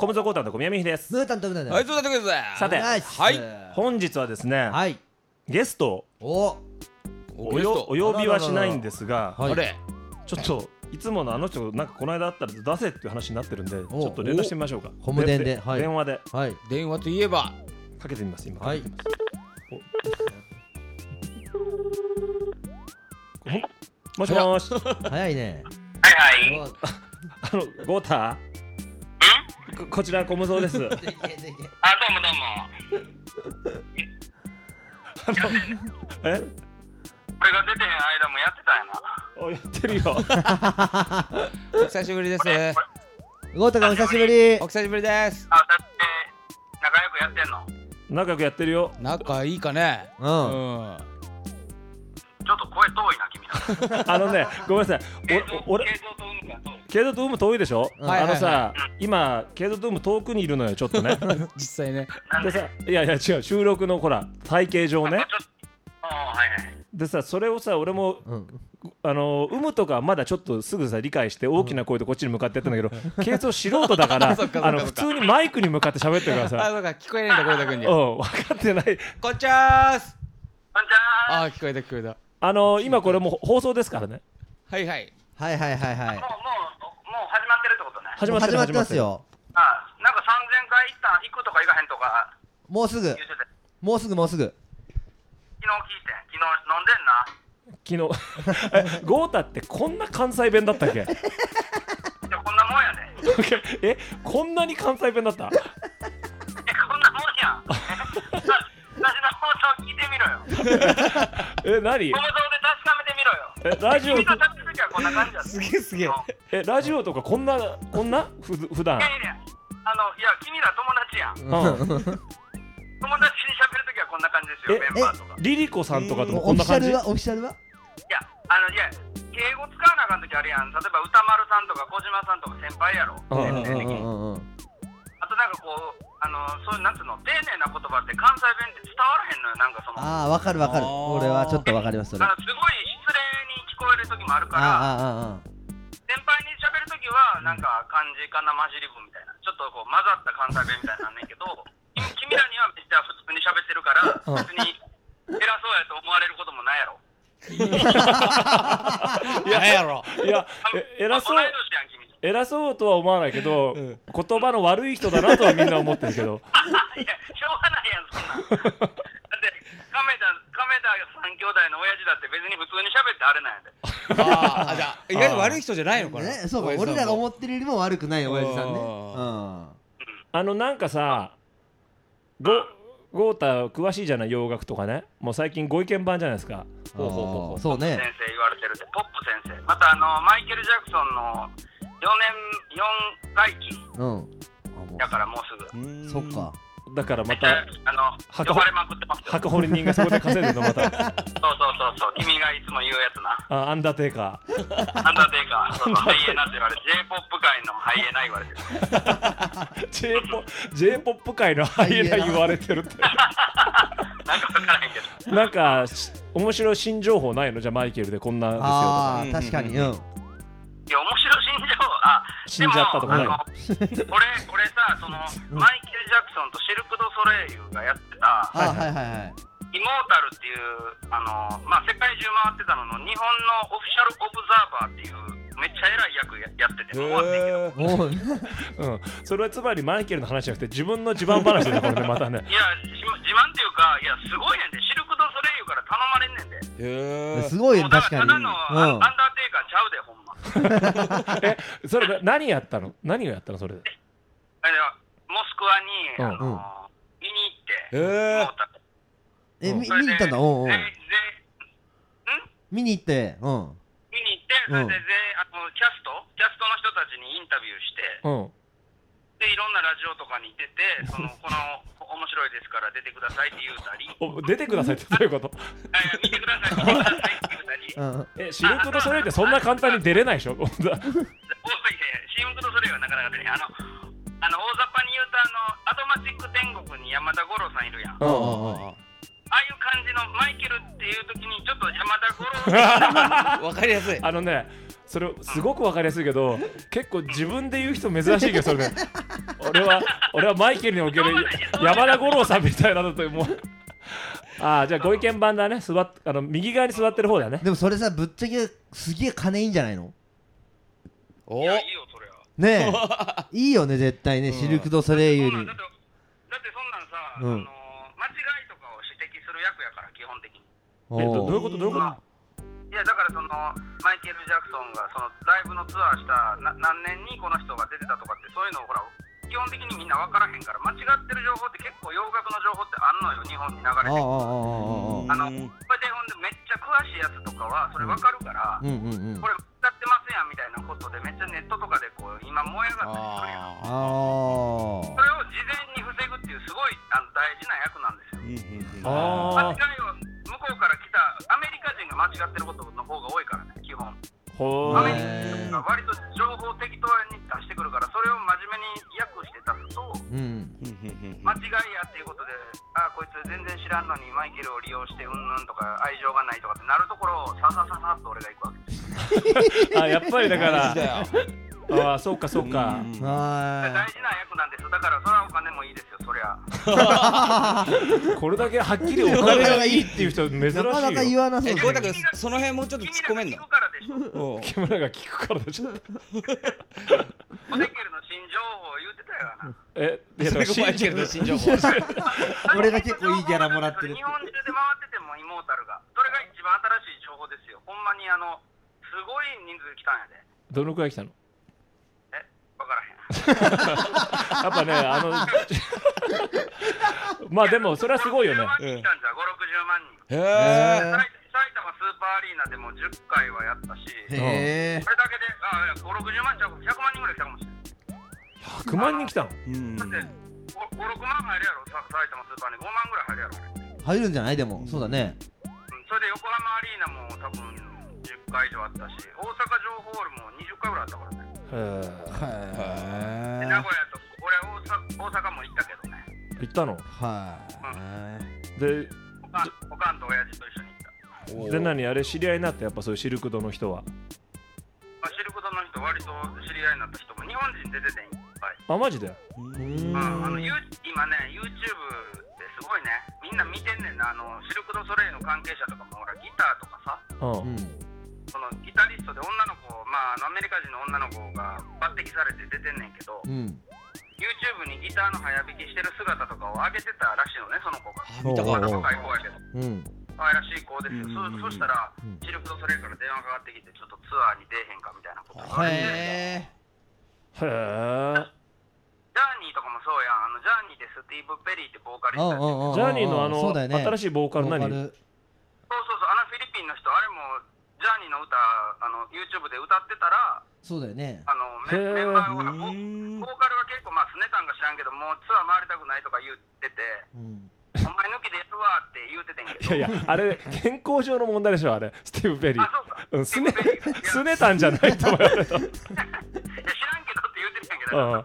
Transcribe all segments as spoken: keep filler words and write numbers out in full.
小室コータンと小宮美です。 ムータンとムータンです。 はい、そうだってください。 さて、 はい、 本日はですね、 はい、 ゲストをおおよお呼びはしないんですが、 あれちょっといつものあの人なんかこの間あったら出せっていう話になってるんで、ちょっと連絡してみましょうか。 ホーム電で、はい、 電話で、 はい、 電話といえばかけてみます今。 はい。 もしもし。 早いね。 はいはい。 あのゴータこ, こちら小無双です。あ、どうもどうも。 あのえ？ 俺が出てへん間もやってたんやな。 お、やってるよ。 お久しぶりです。 ゴータがお久しぶり。 お久しぶりです。 あ、だって仲良くやってんの？ 仲良くやってるよ。 仲いいかね。 うん。 うん、 ちょっと声遠いな君ら。 あのね、ごめんなさい。お俺ケイゾウとウムが遠い。 ケイゾウとウム遠いでしょ。 うん、 あのさ、 はいはいはい、 今ケイゾウとウム遠くにいるのよちょっとね。 実際ね。 でさ、いやいや違う、収録のほら体型上ね。 あ、はいはい。 でさ、それをさ俺も、 うん、 あのウムとかまだちょっとすぐさ理解して大きな声でこっちに向かってやってんだけど、ケイゾウ素人だからあの普通にマイクに向かって喋ってるからさ。 あ、そうか、聞こえないんだ、ゴータ君に。 うん、分かってない。 こんちゃーす。 こんにちは。 あ、聞こえた聞こえた。 あの今これも放送ですからね。 はいはい。 はいはいはいはい。 もうもうもう始まってるってことね。 始まってる始まってますよ。 あ、なんかさんぜんかい一旦行くとか行かへんとかもうすぐ言ってて。 もうすぐもうすぐ。 昨日聞いて、昨日飲んでんな。 昨日えゴータってこんな関西弁だったっけ？ いやこんなもんやで。 え、こんなに関西弁だった？ え、こんなもんやん。私の放送聞いてみろよ。 え、何？ コムゾウで確かめてみろよ。 え、ラジオ君と食べるときはこんな感じだった。 すげえすげえ。 え、ラジオとかこんなこんなふ普段。 いやいや、あの、いや、君ら友達やん。 うん。 友達に喋るときはこんな感じですよ、メンバーとか。 リリコさんとかともこオフィシャんな感じ？ ルはオフィシャルは？ いや、あの、いや、敬語使わなあかんときあるやん。例えば歌丸さんとか小島さんとか先輩やろ。 うん先生的に。あとなんかこう、あの、そういうなんつうの、丁寧な言葉って関西弁って伝わらへんのよ。なんかその。 ああ、わかるわかる。俺はちょっとわかりますそれ。ああのすごい失礼に聞こえるときもあるから。 ああああ。 先輩に喋るときはなんか漢字かな混じり文みたいなちょっとこう混ざった関西弁みたいなんねんけど君, 君らにはめっちゃ普通に喋ってるから別に偉そうやと思われることもないやろ。 いやなんやろ。 いや、え偉そう同い年やん君。 偉そうとは思わないけど、 うん、 言葉の悪い人だなとはみんな思ってるけど。 いやしょうがないやんそんなん。だって亀田亀田三兄弟の親父だって別に普通に喋ってあれなんやで。 ああ、じゃあ意外と悪い人じゃないのかな。 ね、そうか、俺らが思ってるよりも悪くない親父さんね。うん。 あのなんかさ、ゴゴータ詳しいじゃない、洋楽とかね。もう最近ご意見番じゃないですか。 ほうほうほうほう。そうね。 先生言われてるってポップ先生。またあのマイケル・ジャクソンのよねんよんかいきうん。 だからもうすぐ。 そっか。 だからまめっちゃたあの呼ばれまくってますよ。 墓掘り人がそこで稼いでるのまた。 そうそうそうそう、君がいつも言うやつな。 あ、アンダーテイカー。 アンダーテイカー、そうそう、ハイエナって言われて、J-ポップ 界のハイエナ言われてる。 J-ポップ 界のハイエナ言われてるって。 なんか分からへんけど。 なんか面白い新情報ないの？じゃあマイケルでこんなですよとか。 ああ、確かに。うん。 いや、面白い新情報、あ、 死んじゃったとかない。 でもあの俺、俺さ、その、マイケル・ジャクソンとシルク・ド・ソレイユがやってた、 はいはいはいはい。 イモータルっていう、あの、まあ、世界中回ってたのの、日本のオフィシャル・オブザーバーっていう、めっちゃ偉い役 や, やってて、終わってんけど。 おう。 うん、それはつまりマイケルの話じゃなくて自分の自慢話でねこれねまたね。 いや、自慢っていうか、いや、すごいねんで、シルク・ド・ソレイユから頼まれんねんで。 へえ。 すごいね、 もうだ確かに。 らただのアンダーテイカーちゃうで、ほんま。 え、それ何やったの？何をやったのそれで？ あれモスクワに、あのうん見に行って、 へーモータルえ、みそれで見に行ったんだ。うんうんで。で見に行って、うん。 見に行って、それで、であのキャストキャストの人たちにインタビューして、 うん。 でいろんなラジオとかに出て、そのこの面白いですから出てくださいって言うたり、 お、出てくださいってどういうこと？ あいや見てください、見てくださいって言うたり、 うん。 え、シルク・ド・ソレイユってそんな簡単に出れないでしょ？ おいやいやシームクドソレイユはなかなか出ない。あのあの大雑把に言うと、あのアドマチック天国に山田五郎さんいるやん。 うんうんうん。 ああいう感じのマイケルっていう時にちょっと山田五郎わかりやすい。 あのね、それすごくわかりやすいけど、結構自分で言う人珍しいけどそれね。 俺は俺はマイケルにおける山田五郎さんみたいなのともうああじゃあご意見番だね。座っあの右側に座ってる方だね。 でもそれさぶっちゃけすげえ金いいんじゃないの？ おいやいいよそれは。 ねえいいよね絶対ね、シルク・ドゥ・ソレイユに。 だってだってそんなんさ、 うんあの間違いとかを指摘する役やから基本的に。 えどおどういうことどういうこといやだからそのマイケル・ジャクソンがそのライブのツアーしたな何年にこの人が出てたとかってそういうのをほら基本的にみんな分からへんから、間違ってる情報って結構洋楽の情報ってあんのよ日本に流れて。 あああああああああのこれでほんでめっちゃ詳しいやつとかはそれ分かるから、 うんうんうんこれ歌ってますやんみたいなことでめっちゃネットとかでこう今燃え上がったりするやん。 あそれを事前に防ぐっていうすごいあの大事な役なんですよ。間あ違いを向こうから来たアメリカ人が間違ってることの方が多いからね基本。 ほーアメリカ人が割と情報を適当に出してくるからそれを真面目に訳して出すとうん間違いやっていうことで、あこいつ全然知らんのにマイケルを利用してうんぬんとか愛情がないとかってなるところをささささっと俺が行くわけです。 あやっぱりだから大事だよああそうかそうかうんは大事な役なんです。だからそれはお金もいいですよそりゃ。 これだけはっきりお金がいいっていう人珍しいよ。 いなかなか言わなそうえだねこれだけどその辺もうちょっと突っ込めんの君らが聞くからでしょ。 おう木村が聞くからでしょ。 モデケルの新情報言ってたよな。 えいやそれがマイケルの新情報俺が結構いいギャラもらってるって日本中で回っててもイモータルがそれが一番新しい情報ですよ。ほんまにあのすごい人数来たんやで。 どのくらい来たの？ え分からへん。 やっぱねあのまあでもそれはすごいよね。 ごじゅうまん人来たんじゃごろくじゅうまん人。 へへえ埼玉スーパーアリーナでもじゅっかいはやったし、 へえそれだけであいやごろくじゅうまんちゃうひゃくまん人ぐらい来たかもしれない。 ひゃくまん人来たの。 うんだってご、ろくまん入るやろ、さ埼玉スーパーにごまんぐらい入るやろ。 入るんじゃない？でもそうだね。 うんそれで横浜アリーナも多分じゅっかい以上あったし、大阪城ホールもにじゅっかいぐらいあったからね。 へへで名古屋と俺は大阪、大阪も行ったけどね。 え行ったの。 はいでおかんおかんと親父と一緒に行った。 で何あれ知り合いになってやっぱそういうシルクドの人は。 まあ、シルクドの人割と知り合いになった人も日本人出てていっぱい。 あマジで。 うんああのユー今ね YouTube ってすごいねみんな見てんねんな。あのシルク・ドゥ・ソレイユの関係者とかもほらギターとかさうんうんそのギタリストで女の子、まあ、あのアメリカ人の女の子が抜擢されて出てんねんけど、 うん YouTube にギターの早弾きしてる姿とかを上げてたらしいのねその子が。 あ見たかったまだ若い子やけどうん可愛らしい子ですよ。 うんうんうんそそしたら、 うんシルク・ドゥ・ソレイユから電話かかってきてちょっとツアーに出えへんかみたいなこと言われて、 へえへえ。 ジャーニーとかもそうやん。あのジャーニーでスティーブ・ペリーってボーカリストやってる。 ジャーニーのあのそうだよね新しいボーカル何？ ボーカルそうそうそう、あのフィリピンの人、あれもジャーニーの歌、あの YouTube で歌ってたら、 そうだよねあのメへーメンバーがボ、 うんボーカルが結構、まあ、すねたんか知らんけど、もうツアー回りたくないとか言ってて、 うんお前抜きでやるわって言うててんけど、 いやいやあれ健康上の問題でしょあれスティーブ・ペリー。 あ、そうか、 うんすねスティーブペリーすねたんじゃないと思うよ。 いや知らんけどって言うてたんやけど、 うんいや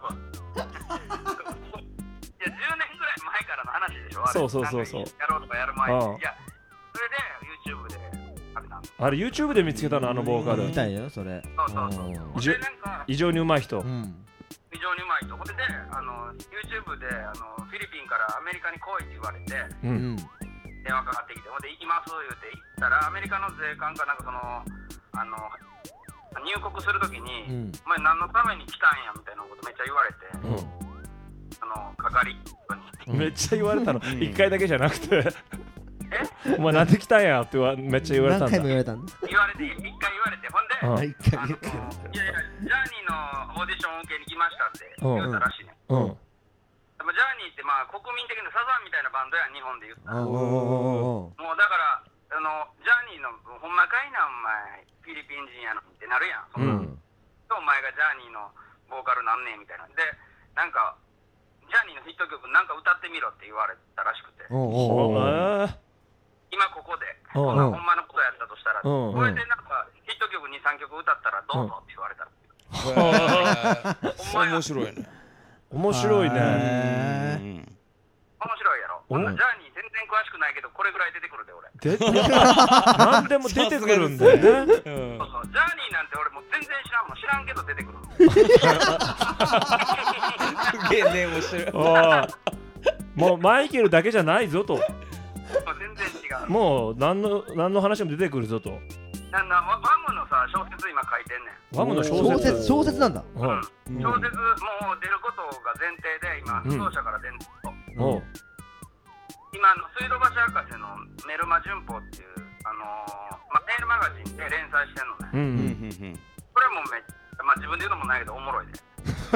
じゅうねんぐらい前からの話でしょ、あれそうそうそうそうなんかやろうとかやる前に、 うんいや、それで YouTube で食べたの。 あれ YouTube で見つけたのあのボーカルみ。たいだよそれそうそうそう。 異常で、なんか、 異常に上手い人。 うん非常にうまいと。これで、あの YouTube であのフィリピンからアメリカに来いって言われて、 う。 うんん電話かかってきて、ほんで行きます言うて行ったら、アメリカの税関かなんかその、あの入国するときに、 うんお前何のために来たんやみたいなことめっちゃ言われて、 うあの係に。 んめっちゃ言われたの。一回だけじゃなくて。 えお前なんで来たんやってわめっちゃ言われたんだ何回も。言われたんだ言われて、一回言われて、ほんで、 うん一回あの言われたいやいや、ジャーニーのオーディション受けに来ましたって言ったらしいね。 うん。 でもジャーニーってまあ国民的なサザンみたいなバンドやん、日本で言ったら。 おおおもうだからあのジャーニーのほんまかいなお前フィリピン人やのにってなるやん。そんなうん。 お前がジャーニーのボーカルなんねんみたいなんで、なんかジャーニーのヒット曲なんか歌ってみろって言われたらしくて、 おおおえ今ここでうんこんなほんまのことやったとしたら、 うんこれでなんかヒット曲にさんきょく歌ったらどうぞって言われたら、 へーそれ面白いね面白いね。 へーうん面白いやろ。 うんほんならジャーニー全然詳しくないけどこれぐらい出てくるで俺。 で何でも出てくるんだよね。 うんそうそう、ジャーニーなんて俺もう全然知らんもん。知らんけど出てくる。 すげえネームしてる。 おいもうマイケルだけじゃないぞと。 もう全然違う。 もう何の何の話も出てくるぞと。 なんだワワムのさ小説今書いてんねん。 ワムの小小説。 説小説なんだ。 うん小説もう出ることが前提で今うん当社から出ると。 おう今あの水道橋博士のメルマ旬報っていうあのーま、メールマガジンで連載してんのね。 うんうんうんこれもめっまあ自分で言うのもないけどおもろいで。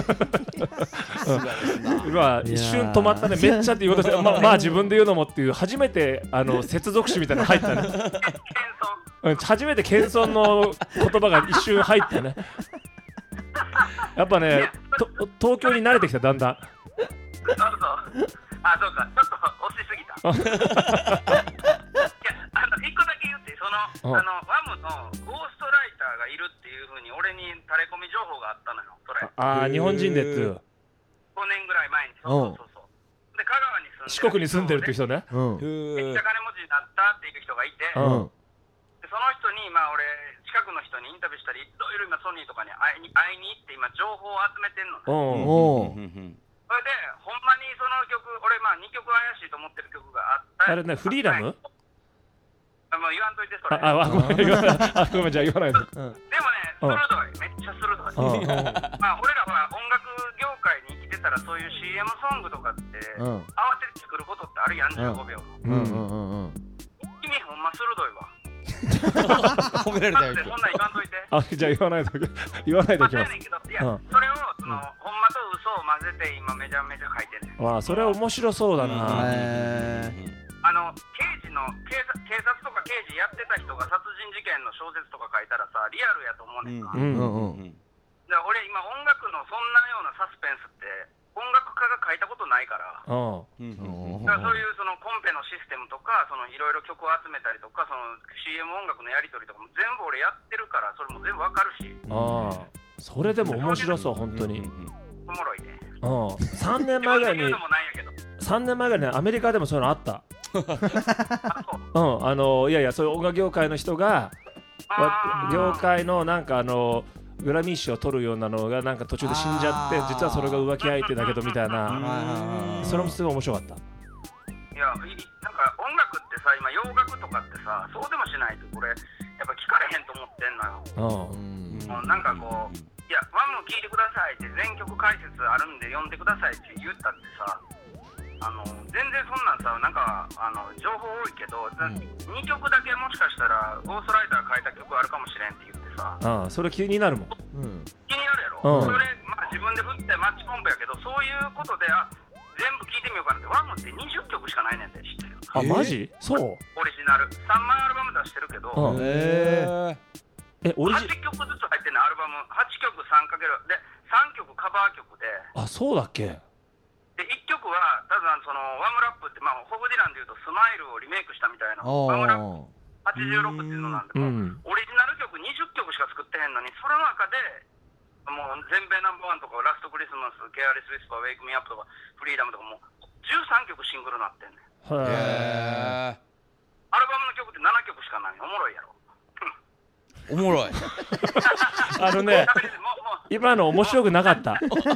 今一瞬止まったね。めっちゃって言おうとしてままあ自分で言うのもっていう初めてあの接続詞みたいなの入ったね。 謙うん初めて謙遜の言葉が一瞬入ったね。やっぱねと東京に慣れてきただんだん。 遜。そうそう。あ、そうか。ちょっと押しすぎた。いや、あの一個だけ言ってそのうんあのワムのゴーストライターがいるっていう風に俺に垂れ込み情報があったのよ。それああ日本人でっていうごねんぐらい前に。そうそうそうそう。で香川に住んでる。 四国に住んでるっていう人ね。 うんへめっちゃ金持ちになったっていう人がいて、 うんでその人にまあ俺近くの人にインタビューしたりいろいろ今ソニーとかに会いに会いに行って今情報を集めてんのね。 おうおうんうんそれでほんまにその曲俺まあにきょく怪しいと思ってる曲があったあれねフリーダム。 あもう言わんといてそれ。 ああごめん言わないあごめんじゃあ言わないで。 でもね鋭いめっちゃ鋭い。 うんまあ俺らは音楽業界に生きてたらそういう シーエム ソングとかってうん慌てて作ることってあるやんじゅうごびょうの。 うんうんうんうん君ほんま鋭いわ。 褒められたよだってそんなん言わんといて。 あじゃあ言わないと言わないとまあ、 きますそうやねんけど、いや、 うんそれをその、ほんまと嘘を混ぜて今めちゃめちゃ書いてんねん。 わあそれ面白そうだな。 へあの刑事の警察警察とか刑事やってた人が殺人事件の小説とか書いたらさリアルやと思うねんか。 うだかんうんら俺今音楽のそんなようなサスペンスって音楽家が書いたことないから。 うんうんだからそういうそのコンペのシステムとかそのいろいろ曲を集めたりとかその シーエム 音楽のやり取りとかも全部俺やってるからそれも全部わかるしああそれでも面白そう本当に。 おもろいね。 うんさんねんまえぐらいに自分で言うのもないんやけど。 さんねんまえぐらいにアメリカでもそういうのあった。 あそううんあのいやいやそういう音楽業界の人があー業界のなんかあのグラミー賞を取るようなのがなんか途中で死んじゃってあー実はそれが浮気相手だけどみたいな。 はいそれもすごい面白かった。 いや、いなんか音楽ってさ、今洋楽とかってさ、そうでもしないとこれ、やっぱ聞かれへんと思ってんのよ。 うんうんもうなんかこう、いや、ワンも聴いてくださいって、全曲解説あるんで読んでくださいって言ったってさ、あの全然そんなんさ、なんかあの情報多いけど、にきょくだけもしかしたら、ゴーストライターが書いた曲あるかもしれんって言ってさ、 ああそれ気になるもん。 うん気になるやろ。 うんそれ、まあ、自分で振ってマッチポンプやけど、そういうことで、あ全部聴いてみようかなって、ワンムってにじゅっきょくしかないねんで、知ってる。 あマジ？そう。 オリジナル。さんまいアルバム出してるけど、 うんへえオリジはちきょくずつ入ってんねんアルバムはちきょく さんかけるでさんきょくカバー曲であそうだっけ。 でいっきょくはただそのワムラップってまあホブ・ディランでいうとスマイルをリメイクしたみたいなワムラップおはちじゅうろくっていうのなんでうもんうオリジナル曲にじゅっきょくしか作ってへんのにその中でもう全米ナンバーワンとかラストクリスマスケアレス・ウィスパーウェイク・ミー・アップとかフリーダムとかもうじゅうさんきょくシングルになってんねんへえ。 へアルバムの曲ってななきょくしかないおもろいやろーおもろい。 あのね喋れてもうもう今の面白くなかった。 面白いでしょ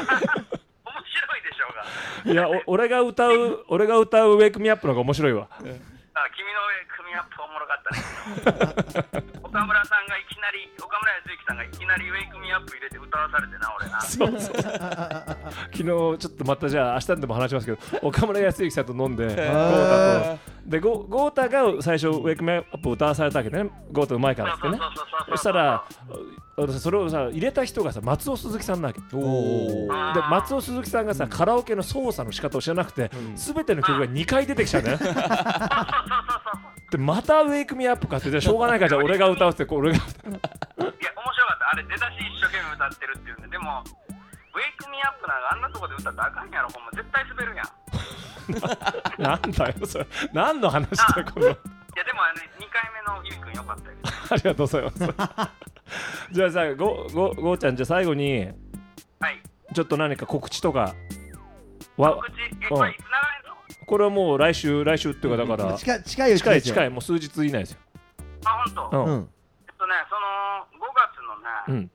うがいやお俺が歌う俺が歌うウェイクミアップの方が面白いわ。 あ君の組みアップおもろかったね岡村さんがいきなり岡村康之さんがいきなりウェイクミアップ入れて歌わされてな俺なそうそう昨日ちょっとまたじゃあ明日でも話しますけど岡村康之さんと飲んで豪太とでゴ豪太が最初ウェイクミアップを歌わされたわけね豪太うまいからってね。そしたらそれをさ入れた人がさ松尾鈴木さんなわけ。 おお。 で松尾鈴木さんがさ、カラオケの操作の仕方を知らなくて、すべての曲がにかい出てきちゃうね。でまたウェイクミアップかってじゃあしょうがないからじゃあ俺が歌うってこう俺が歌う。 いや面白かったあれ出だし一生懸命歌ってるっていうんででもウェイクミアップなんかあんなとこで歌ったらあかんやろほんま絶対滑るやんなんだよそれ何の話だよこの。 いやでもあのにかいめのゆいくんよかったよありがとうございますじゃあさごごごーちゃんじゃあ最後にはいちょっと何か告知とかわ告知えこれいつ流れんのこれはもう来週来週っていうかだから近い近いうち近いですよ近いもう数日以内ですよ。 あ本当。 うんうんえっとねそのごがつのね、 うんあ違う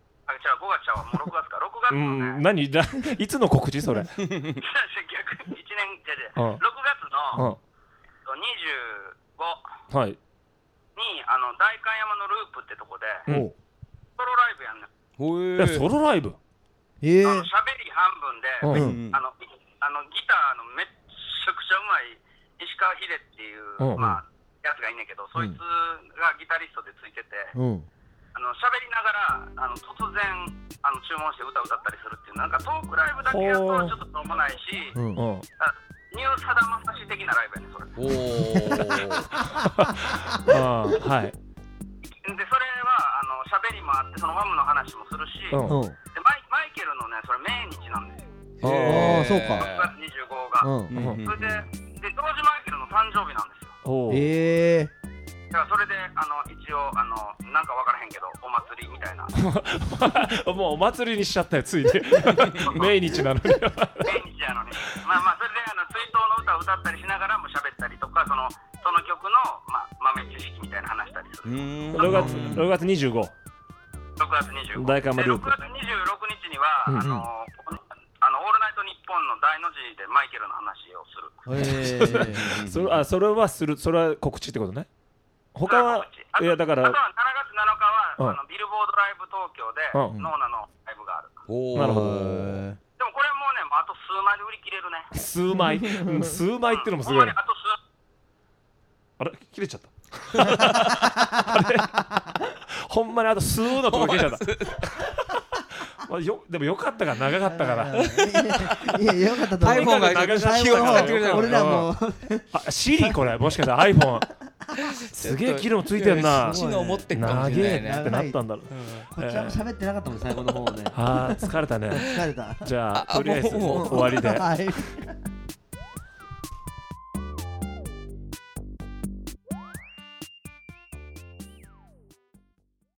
ちゃうごがつちゃうわもうろくがつかろくがつうのね、 ん、何だいつの告知それ逆にいちねんじゃで、 うんろくがつのうんにじゅうごはいにあの代官山のループってとこで、 うんおうソロライブやんねん。 ほいやえソロライブええあの喋り半分で、 うんうんあのあのギターのめっちゃくちゃうまい石川秀っていう、 うんうんまあやつがいんねんけど、そいつがギタリストでついてて、 うんあの喋りながらあの突然あの注文して歌歌ったりするっていうなんかトークライブだけやとちょっとしょうもないし、 うんうんあニューさだまさし的なライブやねんそれ。 おーあーはいでそれはあの喋りもあってそのファムの話もするし、 うんうんでマイマイケルのねそれ命日なんですよ。 ああーそうかろくがつにじゅうごが、 うんうんうんそれでで当時マイケルの誕生日なんですよ。 おうええだからそれであの一応あのなんか分からへんけどお祭りみたいなもうお祭りにしちゃったよついに命日なのに命日やのにまあまあそれであの追悼の歌を歌ったりしながらも喋ったりとかそのその曲の、まあ、豆知識みたいな話したりすうる。 ーんろくがつろくがつにじゅうごろくがつにじゅうご代官山ループでろくがつにじゅうろくにちには、 うんうんあのあのオールナイトニッポンの大の字でマイケルの話をする。 ええそれあそれはするそれは告知ってことね他はあといやだからあとはしちがつなのかは、 うんあのビルボードライブ東京で、 うんノーナのライブがある。 おーなるほどでもこれもうねもうあと数枚で売り切れるね。 数枚うん数枚ってのもすごいねほんまにあと数あれ切れちゃったあれほんまにあと数のとこ切れちゃったまあよでもよかったから長かったからいやよかったと思う iPhone が長かった気を使ってくれたよ俺らもあシリこれもしかしたら iPhone すげえ機能ついてんな知能持ってっかも長しれないねえってなったんだろうこっちは喋ってなかったもん最後の方ねあー疲れたね疲れたじゃああとりあえずもうもう終わりではい